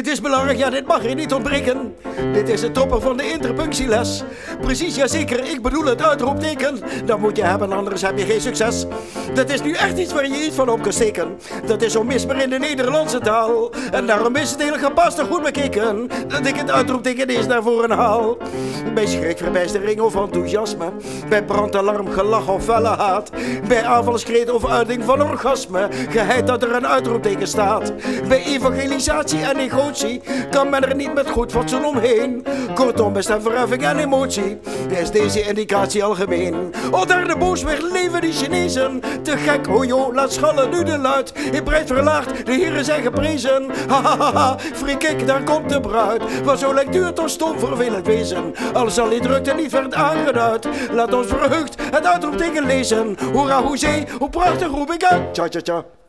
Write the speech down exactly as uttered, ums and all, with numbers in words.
Dit is belangrijk, ja, dit mag hier niet ontbreken. Dit is het toppen van de interpunctieles. Precies, jazeker, ik bedoel het uitroepteken. Dat moet je hebben, anders heb je geen succes. Dat is nu echt iets waar je iets van op kunt steken. Dat is onmisbaar in de Nederlandse taal. En daarom is het heel gepast en goed bekeken dat ik het uitroepteken eens naar voren haal. Bij schrik, verbijstering of enthousiasme, bij brandalarm, gelach of felle haat, bij aanvalskreet of uiting van orgasme, geheid dat er een uitroepteken staat. Bij evangelisatie en negotie kan men er niet met goed fatsoen omheen. Kortom, bij stemverheffing en emotie is deze indicatie algemeen. Oh, daar de boos weer leven die Chinezen. Te gek, oh joh, laat schallen nu de luid. In prijs verlaagd, de heren zijn geprezen. Ha ha ha ha, free kick, daar komt de bruid. Wat zo lectuur toch stom vervelend wezen. Al zal die drukte niet werd aangeduid. Laat ons verheugd het uitroepteken lezen. Hoera, hoezee, hoe prachtig roep ik uit. Tja tja tja.